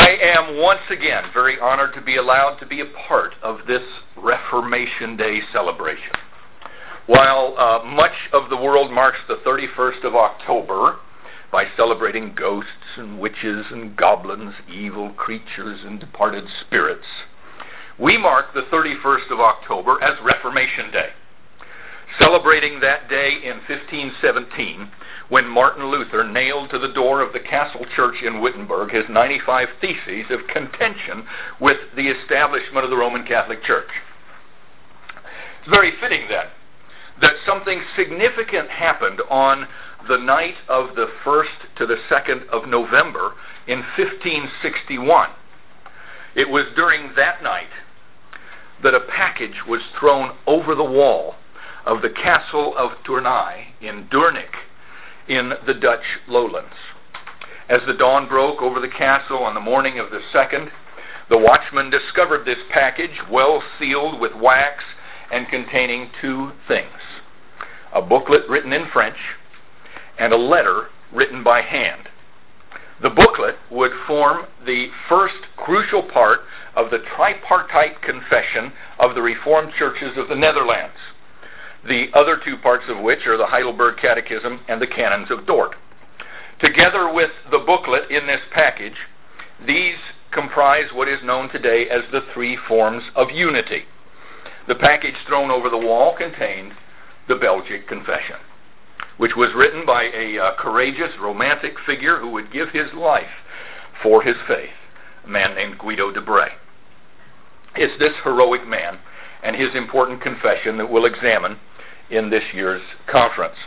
I am once again very honored to be allowed to be a part of this Reformation Day celebration. While much of the world marks the 31st of October by celebrating ghosts and witches and goblins, evil creatures and departed spirits, we mark the 31st of October as Reformation Day, celebrating that day in 1517 when Martin Luther nailed to the door of the Castle Church in Wittenberg his 95 Theses of contention with the establishment of the Roman Catholic Church. It's very fitting then that something significant happened on the night of the 1st to the 2nd of November in 1561. It was during that night that a package was thrown over the wall of the castle of Tournai in Doornik in the Dutch lowlands. As the dawn broke over the castle on the morning of the 2nd, the watchman discovered this package well sealed with wax and containing two things: a booklet written in French and a letter written by hand. The booklet would form the first crucial part of the tripartite confession of the Reformed churches of the Netherlands, the other two parts of which are the Heidelberg Catechism and the Canons of Dort. Together with the booklet in this package, these comprise what is known today as the three forms of unity. The package thrown over the wall contained the Belgic Confession, which was written by a courageous, romantic figure who would give his life for his faith, a man named Guido de Brès. It's this heroic man and his important confession that we'll examine in this year's conference.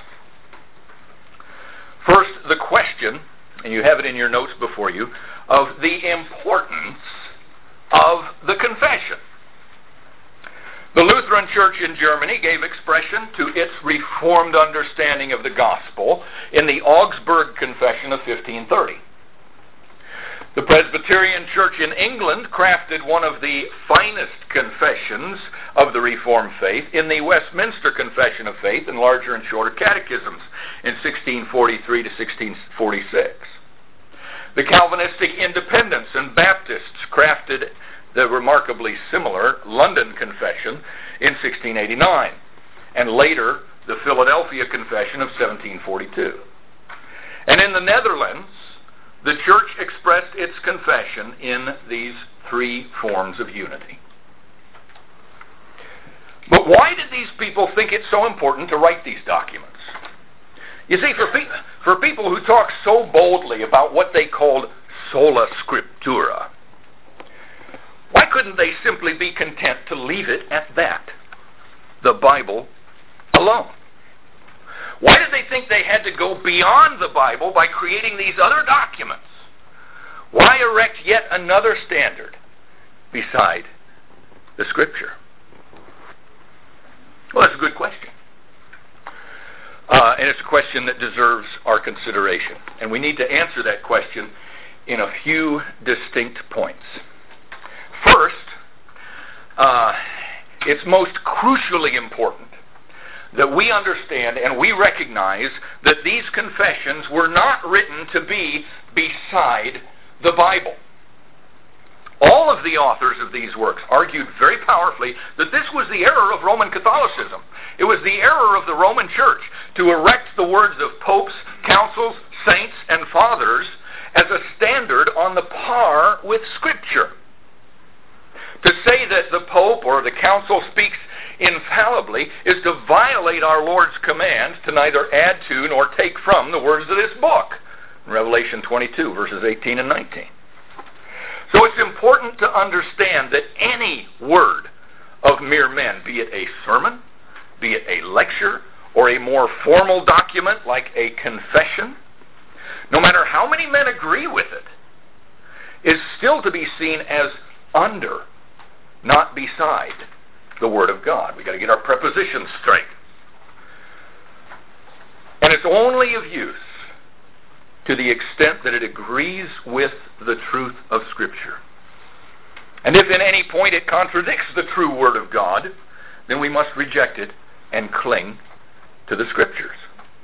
First, the question, and you have it in your notes before you, of the importance of the confession. The Lutheran Church in Germany gave expression to its reformed understanding of the gospel in the Augsburg Confession of 1530. The Presbyterian Church in England crafted one of the finest confessions of the Reformed faith in the Westminster Confession of Faith and larger and shorter catechisms in 1643 to 1646. The Calvinistic Independents and Baptists crafted the remarkably similar London Confession in 1689, and later the Philadelphia Confession of 1742. And in the Netherlands, the church expressed its confession in these three forms of unity. But why did these people think it so important to write these documents? You see, for people who talk so boldly about what they called sola scriptura, why couldn't they simply be content to leave it at that, the Bible alone? Why did they think they had to go beyond the Bible by creating these other documents? Why erect yet another standard beside the Scripture? Well, that's a good question. And it's a question that deserves our consideration. And we need to answer that question in a few distinct points. First, it's most crucially important that we understand and we recognize that these confessions were not written to be beside the Bible. All of the authors of these works argued very powerfully that this was the error of Roman Catholicism. It was the error of the Roman Church to erect the words of popes, councils, saints, and fathers as a standard on the par with Scripture. To say that the Pope or the Council speaks infallibly is to violate our Lord's command to neither add to nor take from the words of this book, in Revelation 22, verses 18 and 19. So it's important to understand that any word of mere men, be it a sermon, be it a lecture, or a more formal document like a confession, no matter how many men agree with it, is still to be seen as under, not beside, the Word of God. We've got to get our prepositions straight. And it's only of use to the extent that it agrees with the truth of Scripture. And if in any point it contradicts the true Word of God, then we must reject it and cling to the Scriptures.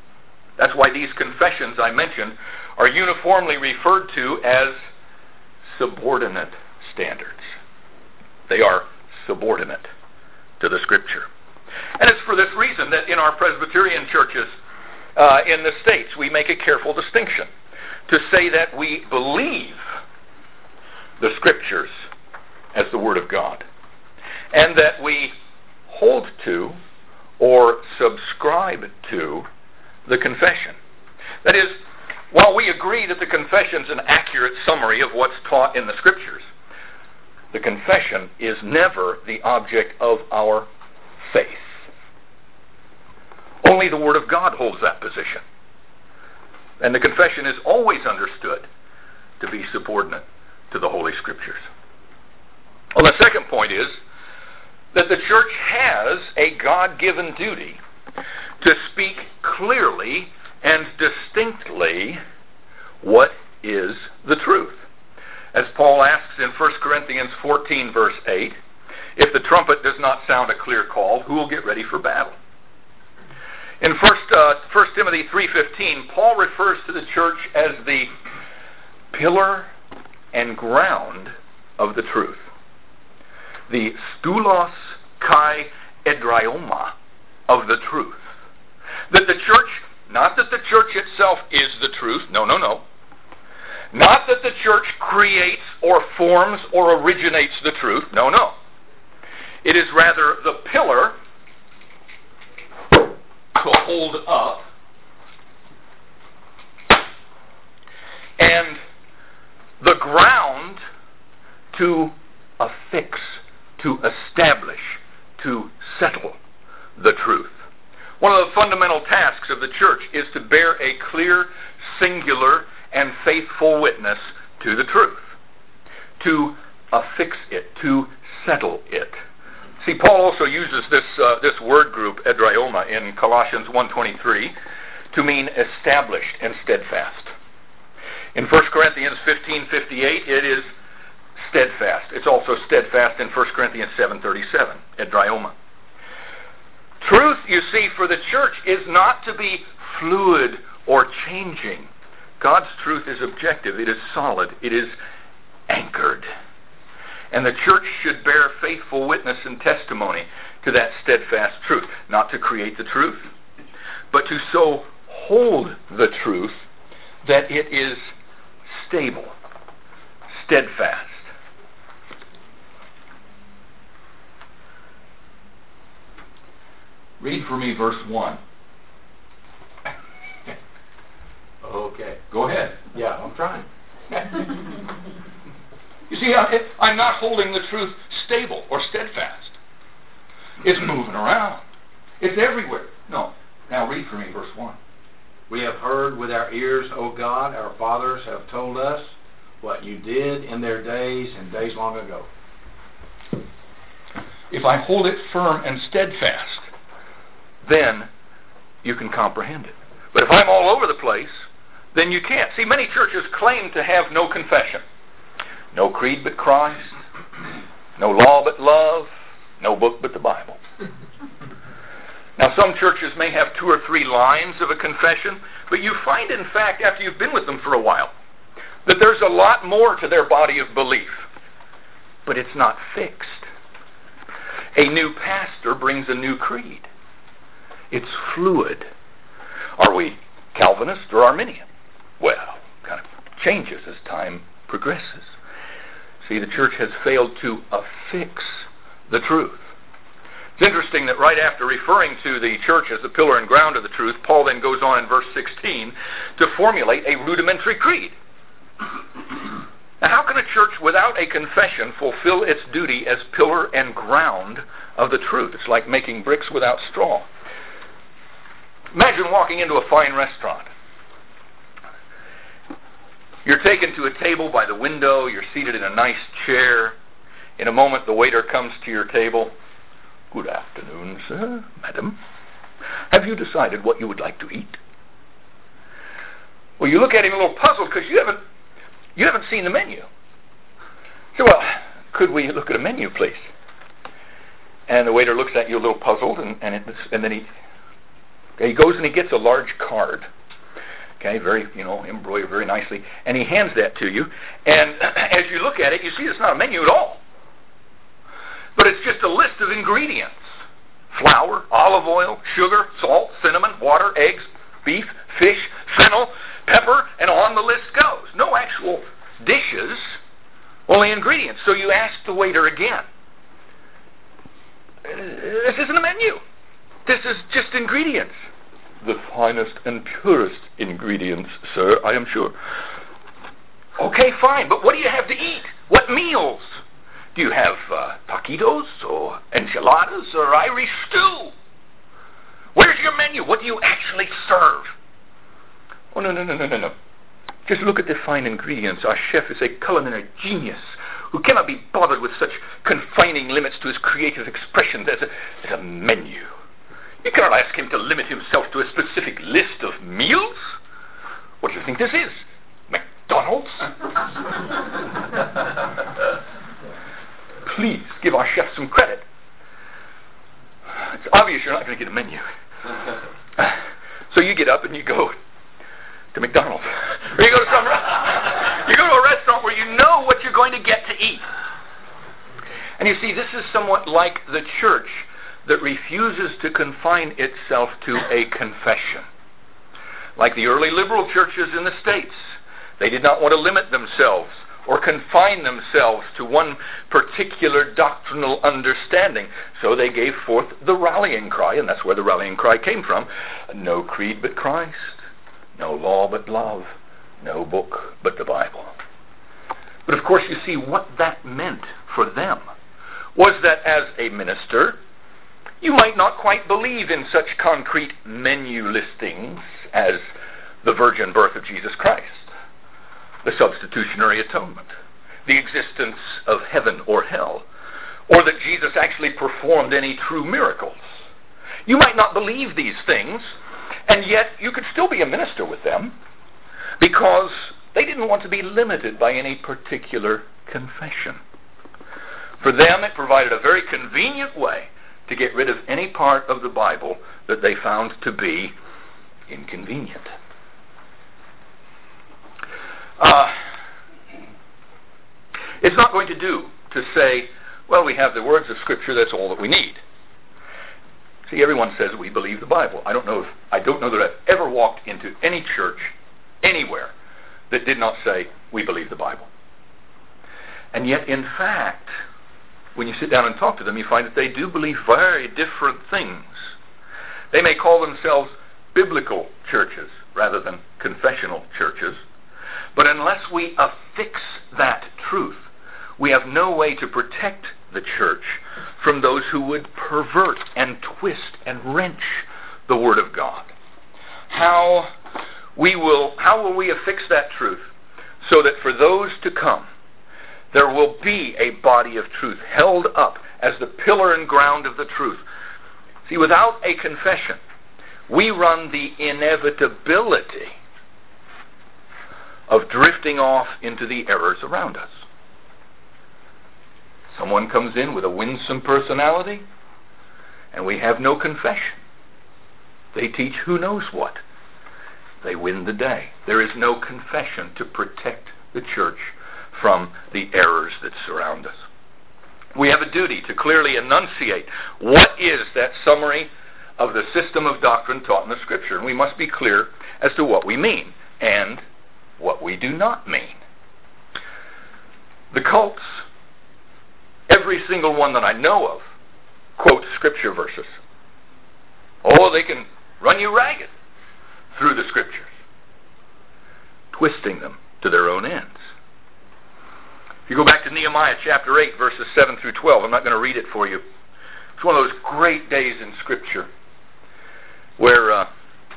That's why these confessions I mentioned are uniformly referred to as subordinate standards. They are subordinate to the Scripture. And it's for this reason that in our Presbyterian churches in the States, we make a careful distinction to say that we believe the Scriptures as the Word of God, and that we hold to or subscribe to the confession. That is, while we agree that the confession is an accurate summary of what's taught in the Scriptures, the confession is never the object of our faith. Only the Word of God holds that position. And the confession is always understood to be subordinate to the Holy Scriptures. Well, the second point is that the church has a God-given duty to speak clearly and distinctly what is the truth. As Paul asks in 1 Corinthians 14, verse 8, if the trumpet does not sound a clear call, who will get ready for battle? In 1 Timothy 3:15, Paul refers to the church as the pillar and ground of the truth. The stulos kai edraioma of the truth. That the church, not that the church itself is the truth, no. Not that the church creates or forms or originates the truth, no. It is rather the pillar to hold up and the ground to affix, to establish, to settle the truth. One of the fundamental tasks of the church is to bear a clear, singular, and faithful witness to the truth, to affix it, to settle it. See, Paul also uses this word group, edraioma, in Colossians 1:23 to mean established and steadfast. In 1 Corinthians 15:58, it is steadfast. It's also steadfast in 1 Corinthians 7:37, edraioma. Truth, you see, for the church is not to be fluid or changing. God's truth is objective. It is solid. It is anchored. And the church should bear faithful witness and testimony to that steadfast truth. Not to create the truth, but to so hold the truth that it is stable, steadfast. Read for me verse 1. Okay. Go ahead. Yeah, I'm trying. You see, I'm not holding the truth stable or steadfast. It's moving around. It's everywhere. No. Now read for me verse 1. We have heard with our ears, O God, our fathers have told us what you did in their days and days long ago. If I hold it firm and steadfast, then you can comprehend it. But if I'm all over the place, then you can't. See, many churches claim to have no confession. No creed but Christ, no law but love, no book but the Bible. Now, some churches may have 2 or 3 lines of a confession, but you find, in fact, after you've been with them for a while, that there's a lot more to their body of belief. But it's not fixed. A new pastor brings a new creed. It's fluid. Are we Calvinist or Arminian? Well, kind of changes as time progresses. See, the church has failed to affix the truth. It's interesting that right after referring to the church as the pillar and ground of the truth, Paul then goes on in verse 16 to formulate a rudimentary creed. Now, how can a church without a confession fulfill its duty as pillar and ground of the truth? It's like making bricks without straw. Imagine walking into a fine restaurant. You're taken to a table by the window. You're seated in a nice chair. In a moment, the waiter comes to your table. Good afternoon, sir, madam. Have you decided what you would like to eat? Well, you look at him a little puzzled because you haven't seen the menu. So, well, could we look at a menu, please? And the waiter looks at you a little puzzled, and then he goes and he gets a large card. Okay, very, embroidered very nicely. And he hands that to you. And as you look at it, you see it's not a menu at all. But it's just a list of ingredients. Flour, olive oil, sugar, salt, cinnamon, water, eggs, beef, fish, fennel, pepper, and on the list goes. No actual dishes, only ingredients. So you ask the waiter again. This isn't a menu. This is just ingredients. The finest and purest ingredients, sir, I am sure. Okay, fine, but what do you have to eat? What meals? Do you have taquitos or enchiladas or Irish stew? Where's your menu? What do you actually serve? Oh, no. Just look at the fine ingredients. Our chef is a culinary genius who cannot be bothered with such confining limits to his creative expression as a menu. You cannot ask him to limit himself to a specific list of meals. What do you think this is? McDonald's? Please give our chef some credit. It's obvious you're not going to get a menu. So you get up and you go to McDonald's. Or you go to a restaurant where you know what you're going to get to eat. And you see, this is somewhat like the church that refuses to confine itself to a confession. Like the early liberal churches in the States, they did not want to limit themselves or confine themselves to one particular doctrinal understanding. So they gave forth the rallying cry, and that's where the rallying cry came from. No creed but Christ, no law but love, no book but the Bible. But of course, you see, what that meant for them was that as a minister, you might not quite believe in such concrete menu listings as the virgin birth of Jesus Christ, the substitutionary atonement, the existence of heaven or hell, or that Jesus actually performed any true miracles. You might not believe these things, and yet you could still be a minister with them because they didn't want to be limited by any particular confession. For them, it provided a very convenient way to get rid of any part of the Bible that they found to be inconvenient. It's not going to do to say, well, we have the words of Scripture, that's all that we need. See, everyone says we believe the Bible. I don't know that I've ever walked into any church anywhere that did not say we believe the Bible. And yet, in fact, when you sit down and talk to them, you find that they do believe very different things. They may call themselves biblical churches rather than confessional churches, but unless we affix that truth, we have no way to protect the church from those who would pervert and twist and wrench the Word of God. How will we affix that truth so that for those to come, there will be a body of truth held up as the pillar and ground of the truth? See, without a confession, we run the inevitability of drifting off into the errors around us. Someone comes in with a winsome personality, and we have no confession. They teach who knows what. They win the day. There is no confession to protect the church from the errors that surround us. We have a duty to clearly enunciate what is that summary of the system of doctrine taught in the Scripture. And we must be clear as to what we mean and what we do not mean. The cults, every single one that I know of, quotes Scripture verses. Oh, they can run you ragged through the Scriptures, twisting them to their own ends. If you go back to Nehemiah chapter 8, verses 7 through 12, I'm not going to read it for you. It's one of those great days in Scripture where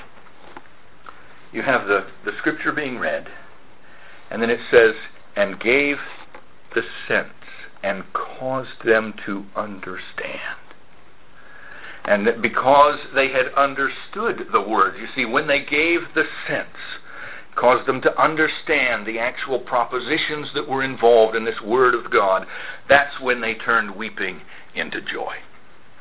you have the Scripture being read, and then it says, and gave the sense and caused them to understand. And because they had understood the words, you see, when they gave the sense, caused them to understand the actual propositions that were involved in this Word of God, that's when they turned weeping into joy.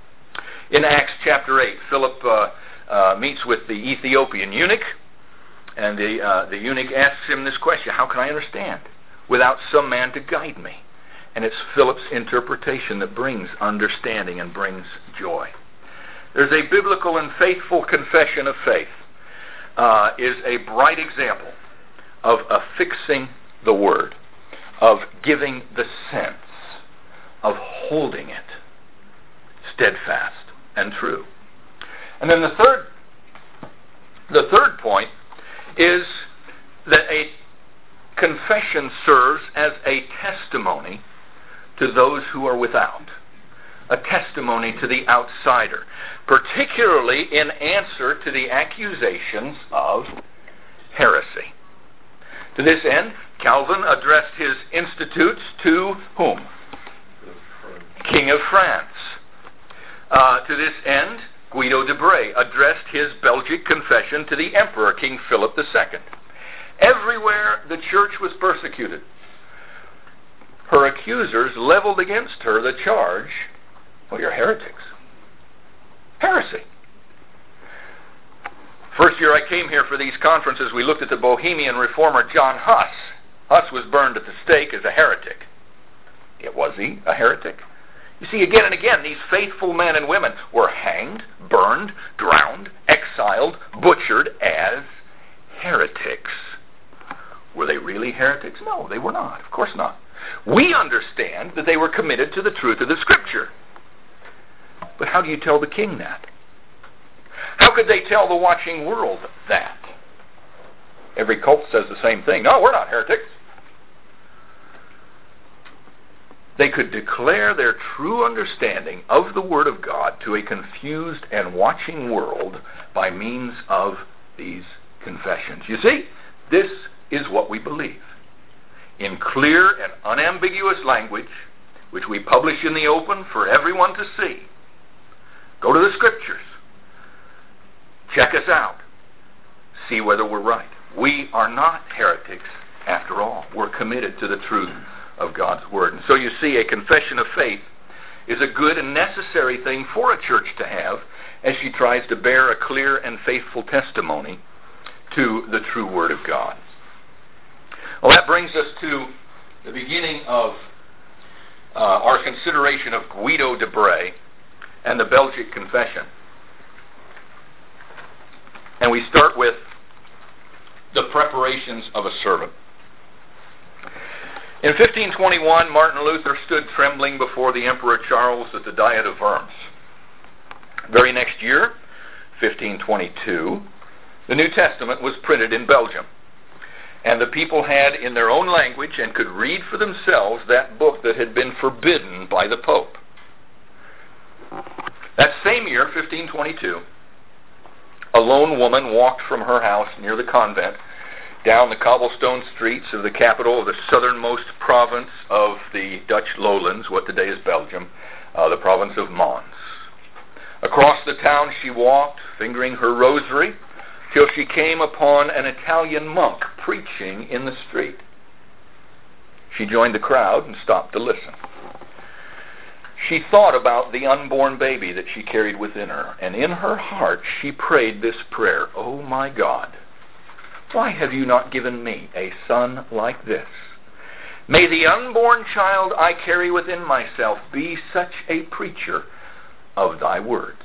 In Acts chapter 8, Philip meets with the Ethiopian eunuch, And the eunuch asks him this question, how can I understand without some man to guide me? And it's Philip's interpretation that brings understanding and brings joy. There's a biblical and faithful confession of faith is a bright example of affixing the word, of giving the sense, of holding it steadfast and true. And then the third point is that a confession serves as a testimony to those who are without, a testimony to the outsider, particularly in answer to the accusations of heresy. To this end, Calvin addressed his institutes to whom? King of France. To this end, Guido de Bray addressed his Belgic confession to the Emperor, King Philip II. Everywhere the church was persecuted, her accusers leveled against her the charge, well, you're heretics. Heresy. First year I came here for these conferences, we looked at the Bohemian reformer John Huss. Huss was burned at the stake as a heretic. Was he a heretic? You see, again and again, these faithful men and women were hanged, burned, drowned, exiled, butchered as heretics. Were they really heretics? No, they were not. Of course not. We understand that they were committed to the truth of the Scripture. But how do you tell the king that? How could they tell the watching world that? Every cult says the same thing. No, we're not heretics. They could declare their true understanding of the Word of God to a confused and watching world by means of these confessions. You see, this is what we believe. In clear and unambiguous language, which we publish in the open for everyone to see. Go to the Scriptures. Check us out. See whether we're right. We are not heretics after all. We're committed to the truth of God's Word. And so you see, a confession of faith is a good and necessary thing for a church to have as she tries to bear a clear and faithful testimony to the true Word of God. Well, that brings us to the beginning of our consideration of Guido de Bray and the Belgic Confession. And we start with the preparations of a servant. In 1521, Martin Luther stood trembling before the Emperor Charles at the Diet of Worms. Very next year, 1522, the New Testament was printed in Belgium. And the people had in their own language and could read for themselves that book that had been forbidden by the Pope. That same year, 1522, a lone woman walked from her house near the convent down the cobblestone streets of the capital of the southernmost province of the Dutch lowlands, what today is Belgium, the province of Mons. Across the town she walked, fingering her rosary, till she came upon an Italian monk preaching in the street. She joined the crowd and stopped to listen. She thought about the unborn baby that she carried within her, and in her heart she prayed this prayer, "Oh my God, why have you not given me a son like this? May the unborn child I carry within myself be such a preacher of thy words."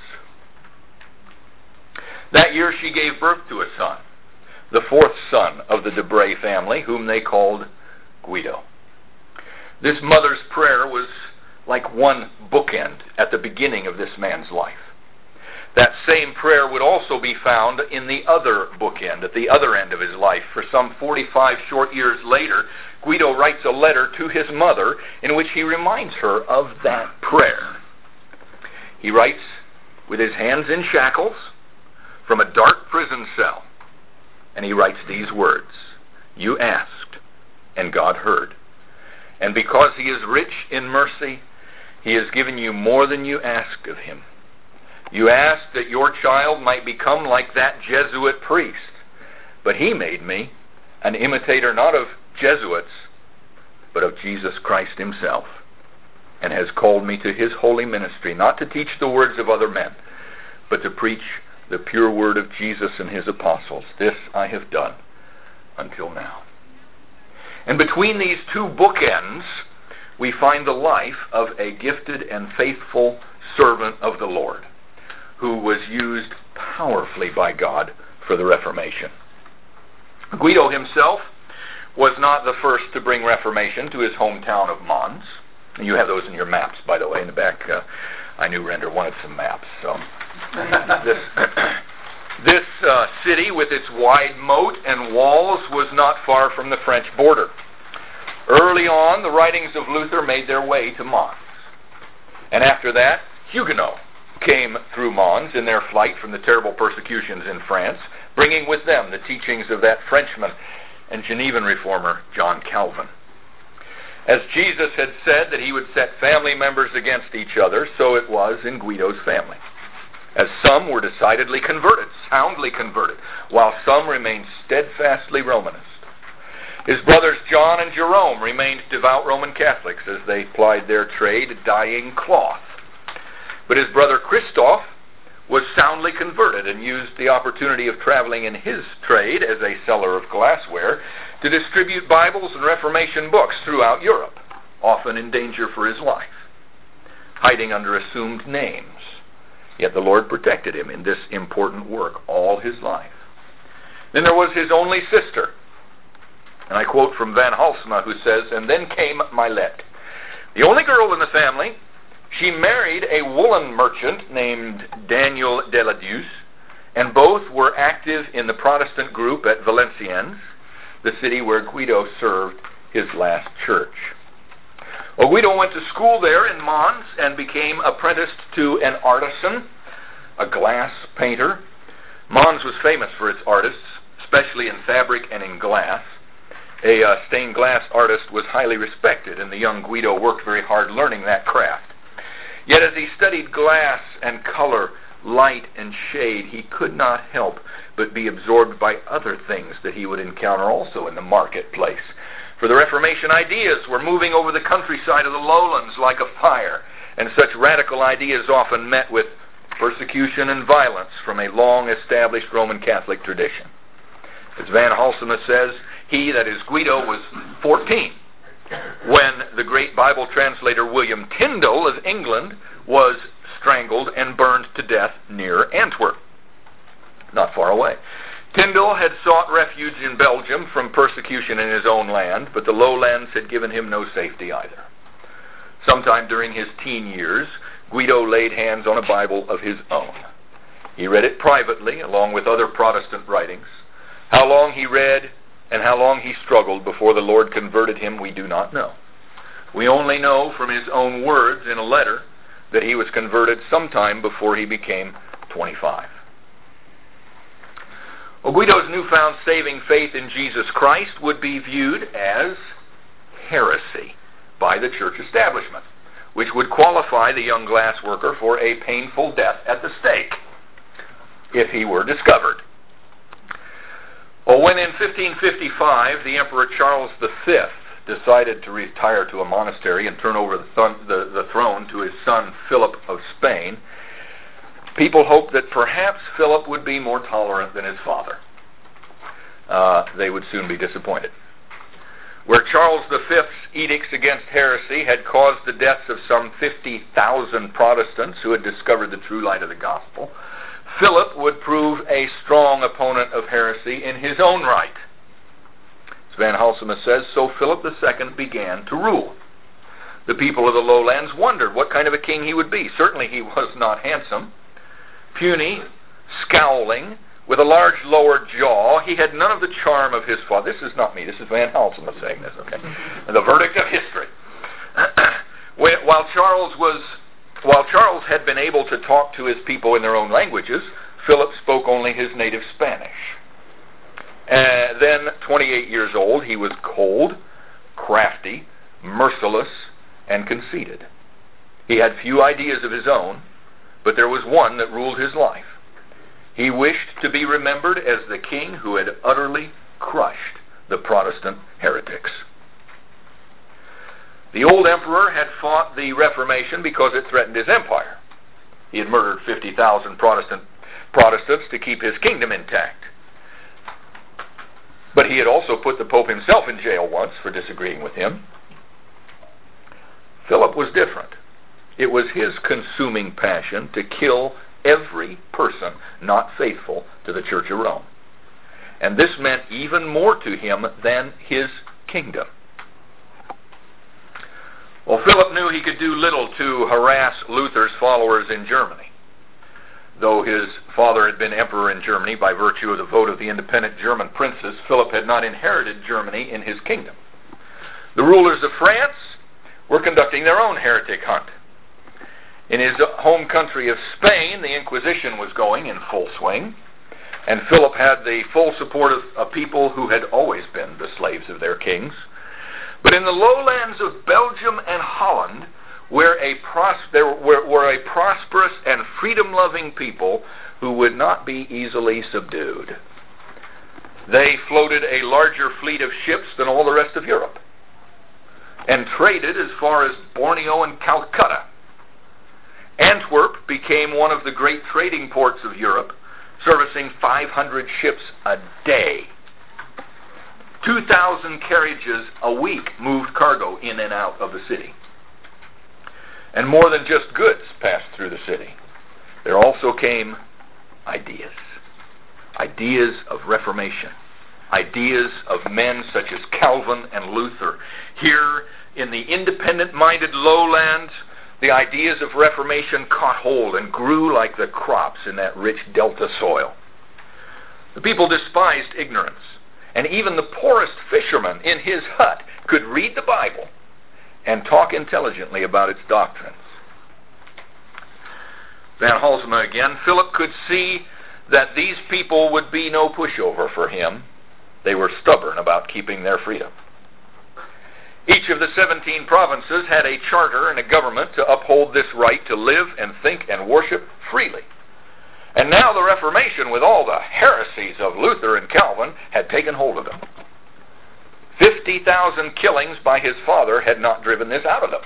That year she gave birth to a son, the fourth son of the de Bray family, whom they called Guido. This mother's prayer was like one bookend at the beginning of this man's life. That same prayer would also be found in the other bookend, at the other end of his life. For some 45 short years later, Guido writes a letter to his mother in which he reminds her of that prayer. He writes with his hands in shackles from a dark prison cell, and he writes these words, "You asked, and God heard. And because he is rich in mercy, he has given you more than you asked of him. You asked that your child might become like that Jesuit priest, but he made me an imitator not of Jesuits, but of Jesus Christ himself, and has called me to his holy ministry, not to teach the words of other men, but to preach the pure word of Jesus and his apostles. This I have done until now. And between these two bookends, we find the life of a gifted and faithful servant of the Lord, who was used powerfully by God for the Reformation. Guido himself was not the first to bring Reformation to his hometown of Mons. You have those in your maps, by the way, in the back. I knew Render wanted some maps. So this city, with its wide moat and walls, was not far from the French border. Early on, the writings of Luther made their way to Mons. And after that, Huguenots came through Mons in their flight from the terrible persecutions in France, bringing with them the teachings of that Frenchman and Genevan reformer, John Calvin. As Jesus had said that he would set family members against each other, so it was in Guido's family. As some were decidedly converted, soundly converted, while some remained steadfastly Romanist. His brothers John and Jerome remained devout Roman Catholics as they plied their trade dyeing cloth. But his brother Christoph was soundly converted and used the opportunity of traveling in his trade as a seller of glassware to distribute Bibles and Reformation books throughout Europe, often in danger for his life, hiding under assumed names. Yet the Lord protected him in this important work all his life. Then there was his only sister, and I quote from Van Halsema, who says, "And then came Milette, the only girl in the family. She married a woolen merchant named Daniel de la Deuce, and both were active in the Protestant group at Valenciennes, the city where Guido served his last church." Well, Guido went to school there in Mons and became apprenticed to an artisan, a glass painter. Mons was famous for its artists, especially in fabric and in glass. A stained glass artist was highly respected, and the young Guido worked very hard learning that craft. Yet as he studied glass and color, light and shade, he could not help but be absorbed by other things that he would encounter also in the marketplace. For the Reformation ideas were moving over the countryside of the lowlands like a fire, and such radical ideas often met with persecution and violence from a long-established Roman Catholic tradition. As Van Halsema says, he, that is Guido, was 14 when the great Bible translator William Tyndale of England was strangled and burned to death near Antwerp, not far away. Tyndale had sought refuge in Belgium from persecution in his own land, but the lowlands had given him no safety either. Sometime during his teen years, Guido laid hands on a Bible of his own. He read it privately, along with other Protestant writings. How long he read and how long he struggled before the Lord converted him, we do not know. We only know from his own words in a letter that he was converted sometime before he became 25. Well, Guido's newfound saving faith in Jesus Christ would be viewed as heresy by the church establishment, which would qualify the young glass worker for a painful death at the stake if he were discovered. Well, when in 1555 the Emperor Charles V decided to retire to a monastery and turn over the throne to his son Philip of Spain, people hoped that perhaps Philip would be more tolerant than his father. They would soon be disappointed. Where Charles V's edicts against heresy had caused the deaths of some 50,000 Protestants who had discovered the true light of the gospel, Philip would prove a strong opponent of heresy in his own right. As Van Halsema says, so Philip II began to rule. The people of the lowlands wondered what kind of a king he would be. Certainly he was not handsome. Puny, scowling, with a large lower jaw, he had none of the charm of his father. This is not me, this is Van Halsema saying this, okay? And the verdict of history. While Charles had been able to talk to his people in their own languages, Philip spoke only his native Spanish. Then, 28 years old, he was cold, crafty, merciless, and conceited. He had few ideas of his own, but there was one that ruled his life. He wished to be remembered as the king who had utterly crushed the Protestant heretics. The old emperor had fought the Reformation because it threatened his empire. He had murdered 50,000 Protestant Protestants to keep his kingdom intact. But he had also put the Pope himself in jail once for disagreeing with him. Philip was different. It was his consuming passion to kill every person not faithful to the Church of Rome. And this meant even more to him than his kingdom. Well, Philip knew he could do little to harass Luther's followers in Germany. Though his father had been emperor in Germany by virtue of the vote of the independent German princes, Philip had not inherited Germany in his kingdom. The rulers of France were conducting their own heretic hunt. In his home country of Spain, the Inquisition was going in full swing, and Philip had the full support of people who had always been the slaves of their kings. But in the lowlands of Belgium and Holland, were a prosperous and freedom-loving people who would not be easily subdued. They floated a larger fleet of ships than all the rest of Europe, and traded as far as Borneo and Calcutta. Antwerp became one of the great trading ports of Europe, servicing 500 ships a day. 2,000 carriages a week moved cargo in and out of the city. And more than just goods passed through the city. There also came ideas. Ideas of reformation. Ideas of men such as Calvin and Luther. Here in the independent-minded lowlands, the ideas of reformation caught hold and grew like the crops in that rich delta soil. The people despised ignorance, and even the poorest fisherman in his hut could read the Bible and talk intelligently about its doctrines. Van Halsema again. Philip could see that these people would be no pushover for him. They were stubborn about keeping their freedom. Each of the 17 provinces had a charter and a government to uphold this right to live and think and worship freely. And now the Reformation, with all the heresies of Luther and Calvin, had taken hold of them. 50,000 killings by his father had not driven this out of them.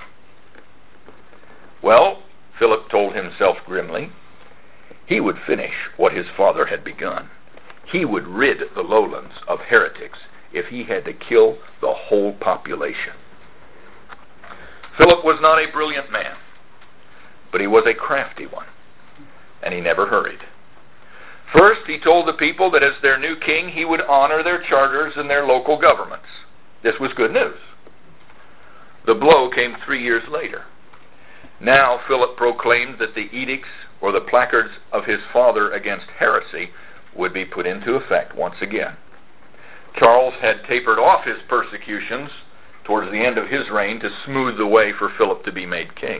Well, Philip told himself grimly, he would finish what his father had begun. He would rid the lowlands of heretics if he had to kill the whole population. Philip was not a brilliant man, but he was a crafty one, and he never hurried. First, he told the people that as their new king, he would honor their charters and their local governments. This was good news. The blow came 3 years later. Now Philip proclaimed that the edicts or the placards of his father against heresy would be put into effect once again. Charles had tapered off his persecutions towards the end of his reign to smooth the way for Philip to be made king.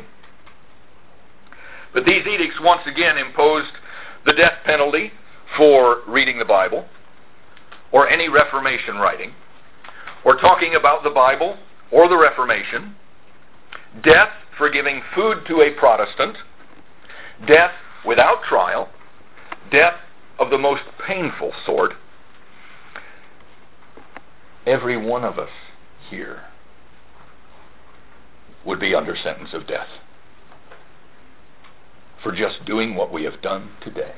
But these edicts once again imposed the death penalty for reading the Bible, or any Reformation writing, or talking about the Bible or the Reformation, death for giving food to a Protestant, death without trial, death of the most painful sort. Every one of us here would be under sentence of death for just doing what we have done today.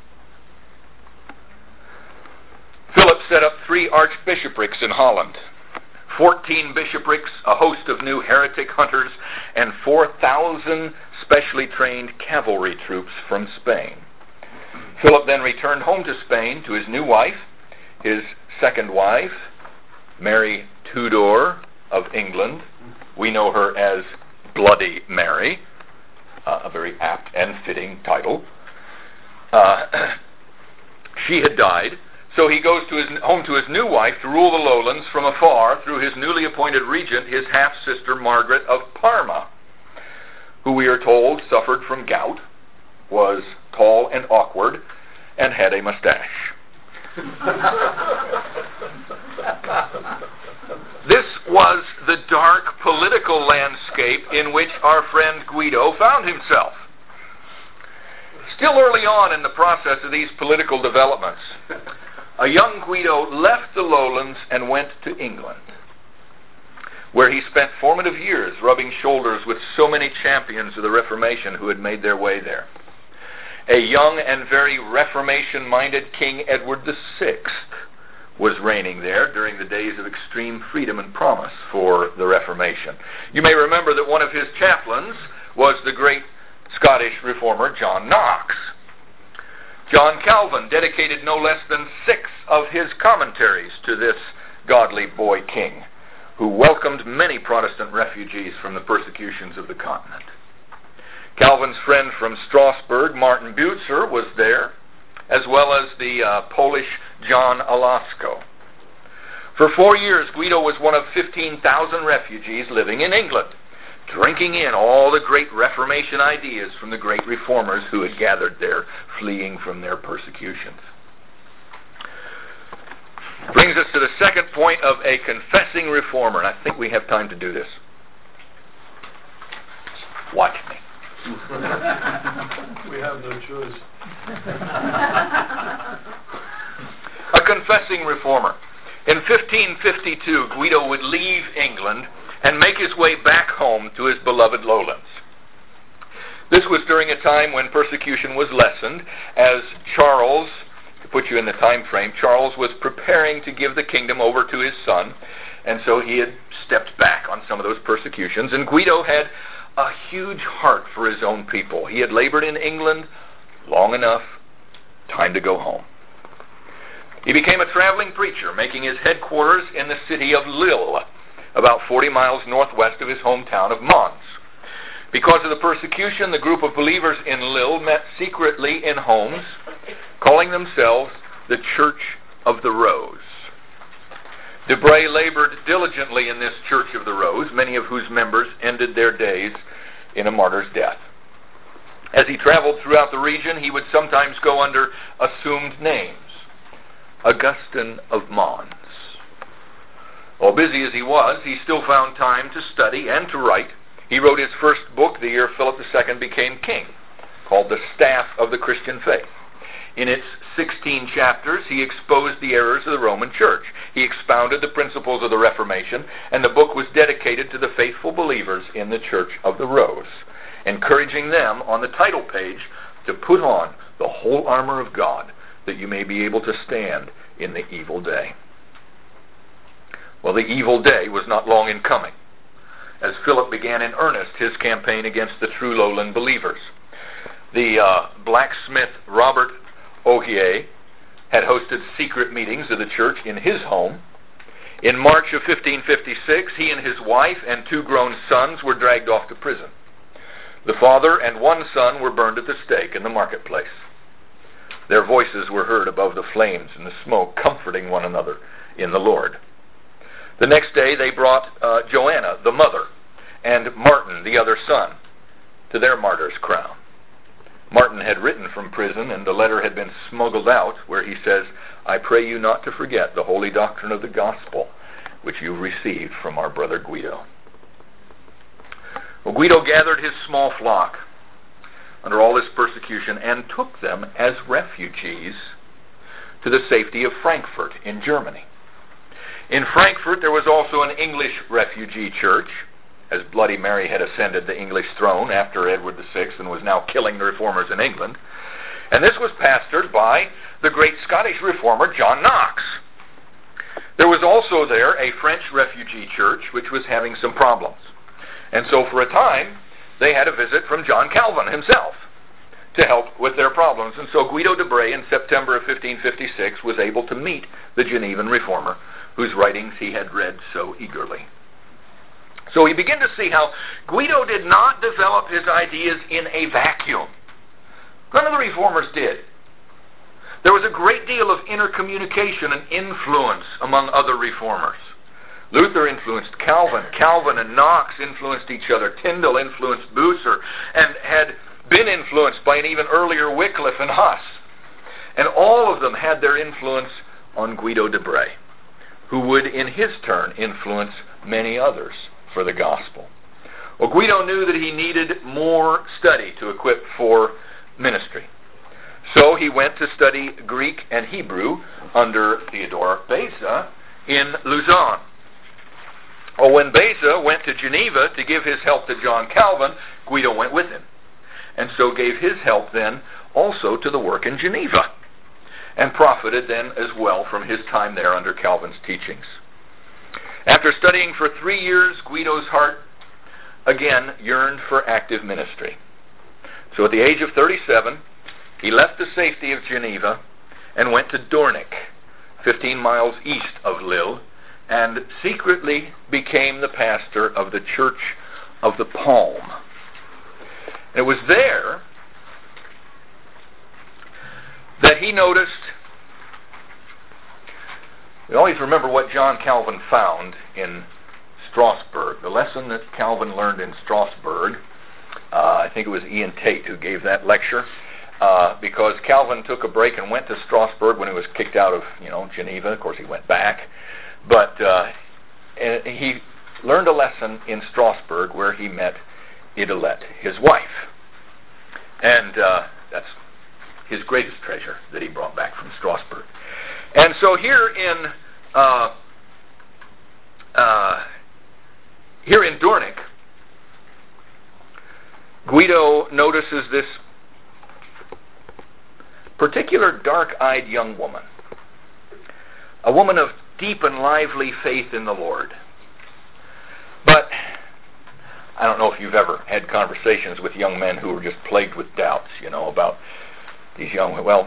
Philip set up 3 archbishoprics in Holland, 14 bishoprics, a host of new heretic hunters, and 4,000 specially trained cavalry troops from Spain. Philip then returned home to Spain to his new wife, his second wife, Mary Tudor of England. We know her as Bloody Mary, a very apt and fitting title. She had died, so he goes home to his new wife to rule the lowlands from afar through his newly appointed regent, his half-sister Margaret of Parma, who we are told suffered from gout, was tall and awkward, and had a mustache. This was the dark political landscape in which our friend Guido found himself. Still early on in the process of these political developments, a young Guido left the lowlands and went to England, where he spent formative years rubbing shoulders with so many champions of the Reformation who had made their way there. A young and very Reformation-minded King Edward VI was reigning there during the days of extreme freedom and promise for the Reformation. You may remember that one of his chaplains was the great Scottish reformer John Knox. John Calvin dedicated no less than 6 of his commentaries to this godly boy king, who welcomed many Protestant refugees from the persecutions of the continent. Calvin's friend from Strasbourg, Martin Bucer, was there, as well as the Polish John Alasko. For 4 years, Guido was one of 15,000 refugees living in England, drinking in all the great Reformation ideas from the great reformers who had gathered there, fleeing from their persecutions. Brings us to the second point of a confessing reformer, and I think we have time to do this. Watch me. We have no choice. A confessing reformer. In 1552, Guido would leave England and make his way back home to his beloved lowlands. This was during a time when persecution was lessened, as Charles, to put you in the time frame, Charles was preparing to give the kingdom over to his son, and so he had stepped back on some of those persecutions, and Guido had a huge heart for his own people. He had labored in England long enough, time to go home. He became a traveling preacher, making his headquarters in the city of Lille, about 40 miles northwest of his hometown of Mons. Because of the persecution, the group of believers in Lille met secretly in homes, calling themselves the Church of the Rose. Debray labored diligently in this Church of the Rose, many of whose members ended their days in a martyr's death. As he traveled throughout the region, he would sometimes go under assumed names. Augustine of Mons. While busy as he was, he still found time to study and to write. He wrote his first book the year Philip II became king, called The Staff of the Christian Faith. In its 16 chapters, he exposed the errors of the Roman Church. He expounded the principles of the Reformation, and the book was dedicated to the faithful believers in the Church of the Rose, encouraging them on the title page to put on the whole armor of God, that you may be able to stand in the evil day. Well, the evil day was not long in coming, as Philip began in earnest his campaign against the true lowland believers. The blacksmith Robert Ogier had hosted secret meetings of the church in his home. In March of 1556, he and his wife and 2 grown sons were dragged off to prison. The father and 1 son were burned at the stake in the marketplace. Their voices were heard above the flames and the smoke, comforting one another in the Lord. The next day they brought Joanna, the mother, and Martin, the other son, to their martyr's crown. Martin had written from prison, and the letter had been smuggled out, where he says, "I pray you not to forget the holy doctrine of the gospel, which you received from our brother Guido." Well, Guido gathered his small flock under all this persecution and took them as refugees to the safety of Frankfurt in Germany. In Frankfurt there was also an English refugee church, as Bloody Mary had ascended the English throne after Edward VI and was now killing the reformers in England. And this was pastored by the great Scottish reformer John Knox. There was also there a French refugee church which was having some problems. And so for a time, they had a visit from John Calvin himself to help with their problems. And so Guido de Bray in September of 1556 was able to meet the Genevan reformer, whose writings he had read so eagerly. So we begin to see how Guido did not develop his ideas in a vacuum. None of the reformers did. There was a great deal of intercommunication and influence among other reformers. Luther influenced Calvin. Calvin and Knox influenced each other. Tyndale influenced Bucer and had been influenced by an even earlier Wycliffe and Huss. And all of them had their influence on Guido de Bray, who would in his turn influence many others for the gospel. Well, Guido knew that he needed more study to equip for ministry. So he went to study Greek and Hebrew under Theodore Beza in Lausanne. Well, when Beza went to Geneva to give his help to John Calvin, Guido went with him, and so gave his help then also to the work in Geneva, and profited then as well from his time there under Calvin's teachings. After studying for 3 years, Guido's heart again yearned for active ministry. So at the age of 37, he left the safety of Geneva and went to Dornick, 15 miles east of Lille, and secretly became the pastor of the Church of the Palm. And it was there that he noticed, we always remember what John Calvin found in Strasbourg. The lesson that Calvin learned in Strasbourg, I think it was Ian Tate who gave that lecture, because Calvin took a break and went to Strasbourg when he was kicked out of, Geneva. Of course, he went back. But he learned a lesson in Strasbourg where he met Idelette, his wife. And that's his greatest treasure that he brought back from Strasbourg. And so here in Dornick, Guido notices this particular dark-eyed young woman, a woman of deep and lively faith in the Lord. But I don't know if you've ever had conversations with young men who are just plagued with doubts, about these young, well,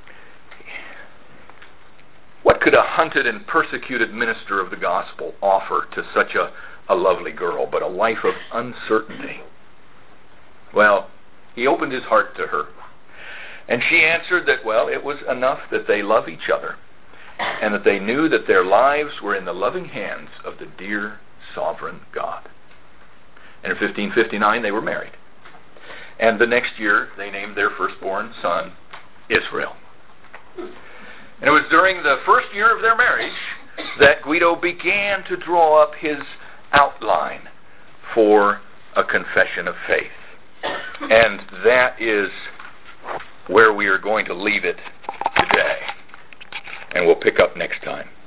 what could a hunted and persecuted minister of the gospel offer to such a lovely girl but a life of uncertainty? Well, he opened his heart to her, and she answered that, well, it was enough that they love each other and that they knew that their lives were in the loving hands of the dear sovereign God. And in 1559 they were married. And the next year they named their firstborn son Israel. And it was during the first year of their marriage that Guido began to draw up his outline for a confession of faith. And that is where we are going to leave it today. And we'll pick up next time.